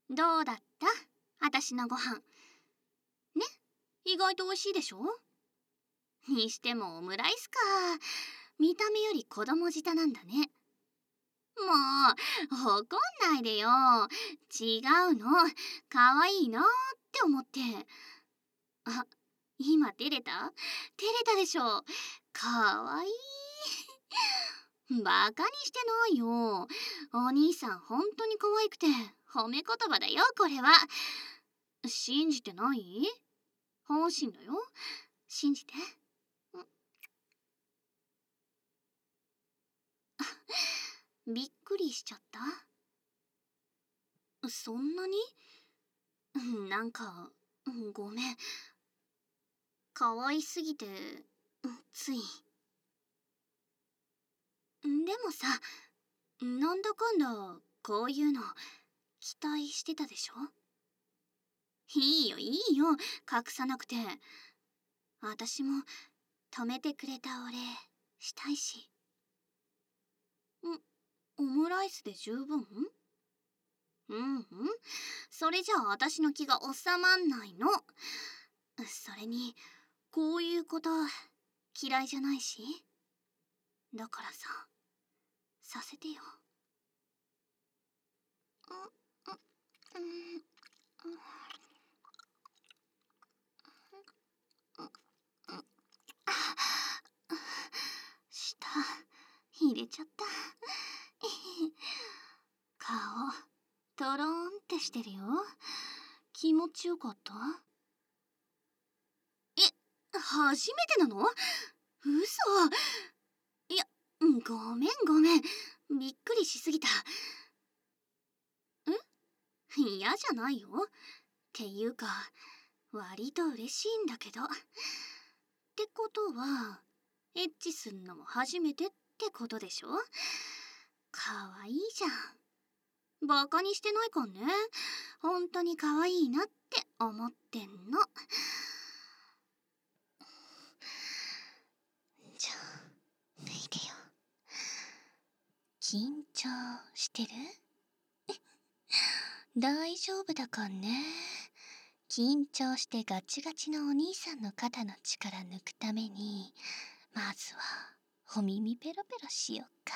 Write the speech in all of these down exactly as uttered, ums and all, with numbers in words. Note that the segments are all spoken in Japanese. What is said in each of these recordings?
どうだった？あたしのご飯。ね、意外と美味しいでしょ？にしてもオムライスか。見た目より子供舌なんだね。もう、怒んないでよ。違うの。かわいいなって思って。あ、今照れた？照れたでしょ。かわいい。バカにしてないよ。お兄さん本当に可愛くて褒め言葉だよ、これは。信じてない？本心だよ。信じて。びっくりしちゃった？そんなに？なんか、ごめん。可愛すぎて、つい。でもさ、なんだかんだこういうの期待してたでしょ？いいよいいよ、隠さなくて。私も止めてくれたお礼したいし。ん、オムライスで十分？うんうん、それじゃあ私の気が収まんないの。それにこういうこと嫌いじゃないし。だからさ、させてよ。舌入れちゃった。顔トローンってしてるよ。気持ちよかった？え、初めてなの？嘘。いや、ごめんごめん。びっくりしすぎた。ん？嫌じゃないよ。っていうか、割と嬉しいんだけど。ってことは、エッチすんのも初めてってことでしょ？かわいいじゃん。バカにしてないかんね。ほんとにかわいいなって思ってんの。じゃあ、脱いでよ。緊張してる？大丈夫だかんね。緊張してガチガチのお兄さんの肩の力抜くために、まずはお耳ペロペロしよっか。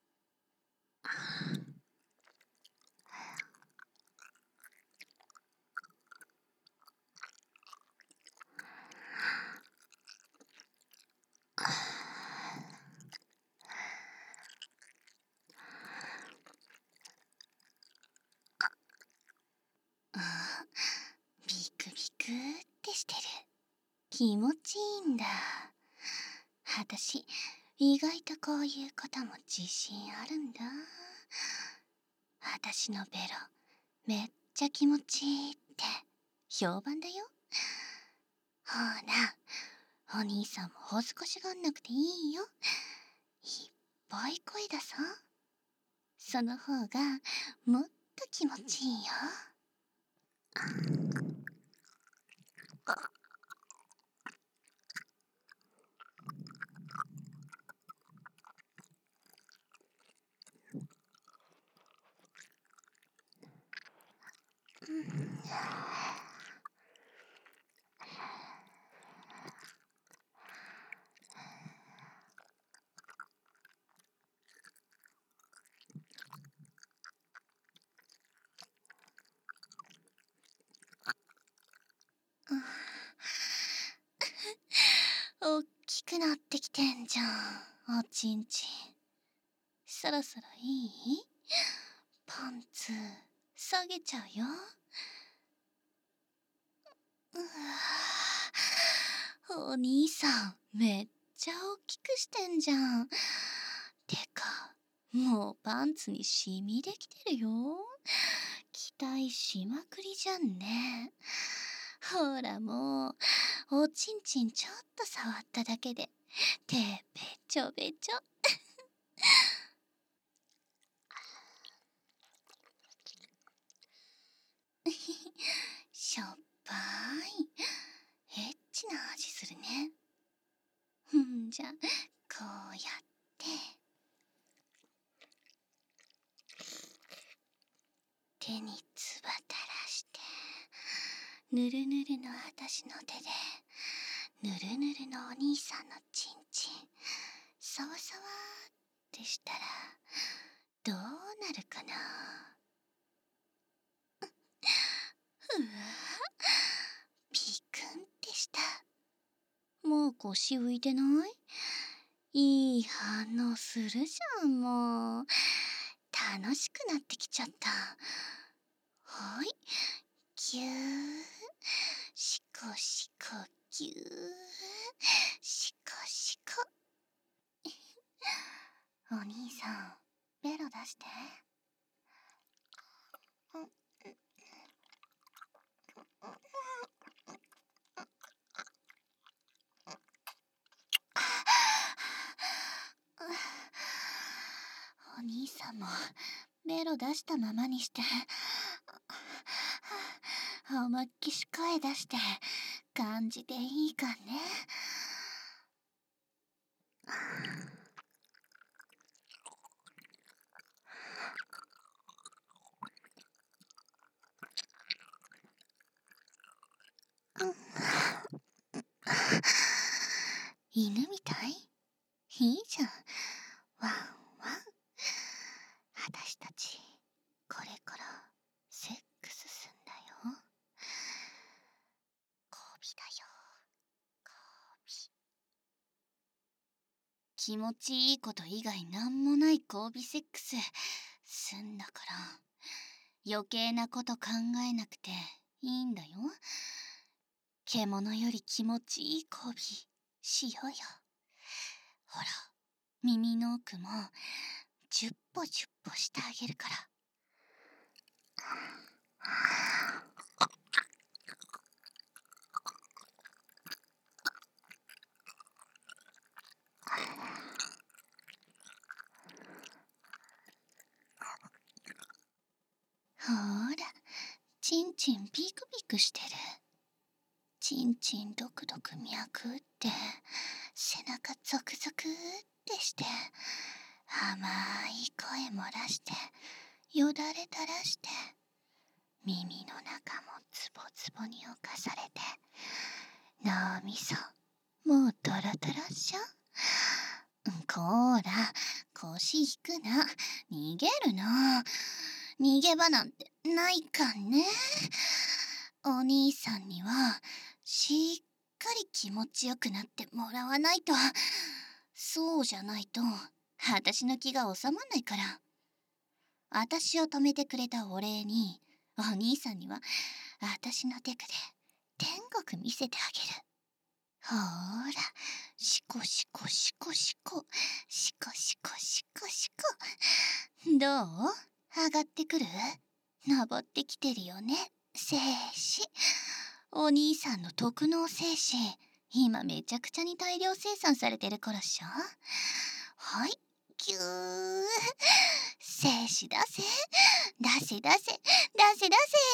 ビクビクってしてる。気持ちいいんだ。あたし、意外とこういうことも自信あるんだ。あたしのベロ、めっちゃ気持ちいいって評判だよ。ほら、お兄さんも恥ずかしがんなくていいよ。いっぱい声出そう。その方がもっと気持ちいいよ。おっきくなってきてんじゃん、おちんちん。そろそろいい？パンツ下げちゃうよ。うわ、お兄さんめっちゃ大きくしてんじゃん。てか、もうパンツにシミできてるよ。期待しまくりじゃんね。ほらもう、おちんちんちょっと触っただけで手べちょべちょ。しょっぱいエッチな味するね。んじゃ、こうやって手につばたらぬるぬるの私の手でぬるぬるのお兄さんのチンチンさわさわってしたらどうなるかな。うわ、ピクンってした。もう腰浮いてない？いい反応するじゃん。もう楽しくなってきちゃった。はい、ぎゅー、しこしこぎゅー、しこしこ。お兄さん、ベロ出して。お兄さんもベロ出したままにして思いっきし声出して感じていいかね。犬みたい？いいじゃん。ワンワン。私たちこれからセックスすんだよ。交尾だよ。交尾。気持ちいいこと以外なんもない交尾セックスすんだから余計なこと考えなくていいんだよ。獣より気持ちいい交尾しようよ。ほら、耳の奥もジュッポジュッポしてあげるから。ほーら、チンチンピクピクしてる。チンチンドクドク脈打って背中ゾクゾクってして甘い声漏らしてよだれ垂らして耳の中もツボツボに侵されて脳みそもうドロドロっしょ。こーら腰引くな、逃げるな。逃げ場なんてないかんね。お兄さんにはしっかり気持ちよくなってもらわないと。そうじゃないと私の気が収まんないから。私を止めてくれたお礼にお兄さんには私のテクで天国見せてあげる。ほーら、シコシコシコシコシコシコシコシコ。どう？上がってくる？登ってきてるよね、精子。お兄さんの特納精子今めちゃくちゃに大量生産されてる頃っしょ。はい、ぎゅー。精子出せ出せ出せ出せ出せ。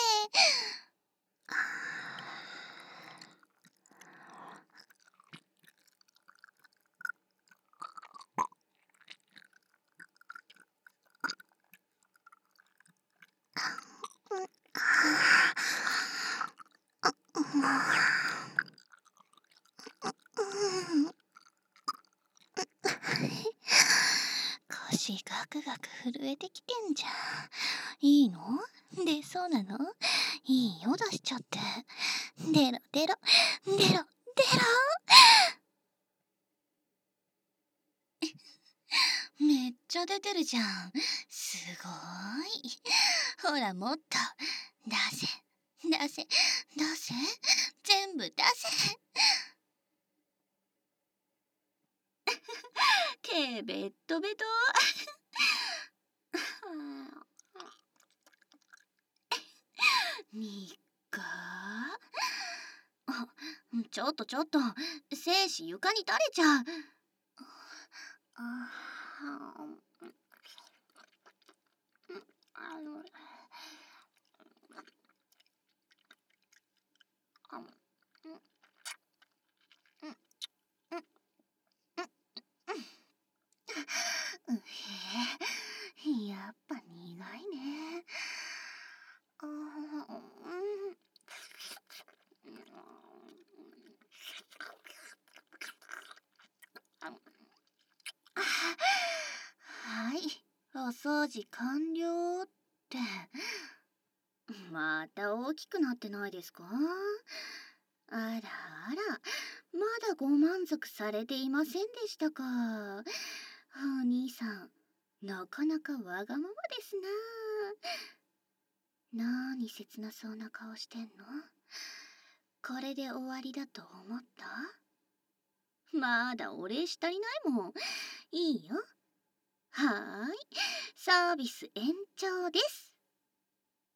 腰ガクガク震えてきてんじゃん。いいの？出そうなの？いいよ、出しちゃって。出ろ出ろ出ろ出ろ。めっちゃ出てるじゃん。すごい。ほらもっと出せ出せ出せ、全部出せ。手ベッドベト。にっかあ、ちょっとちょっと、精子床に垂れちゃう。ああのあうへやっぱ苦いね。あうんお掃除完了って。また大きくなってないですか？あらあら、まだご満足されていませんでしたか？お兄さん、なかなかわがままですな。なーに切なそうな顔してんの？これで終わりだと思った？まだお礼し足りないもん。いいよ。はーい、サービス延長です。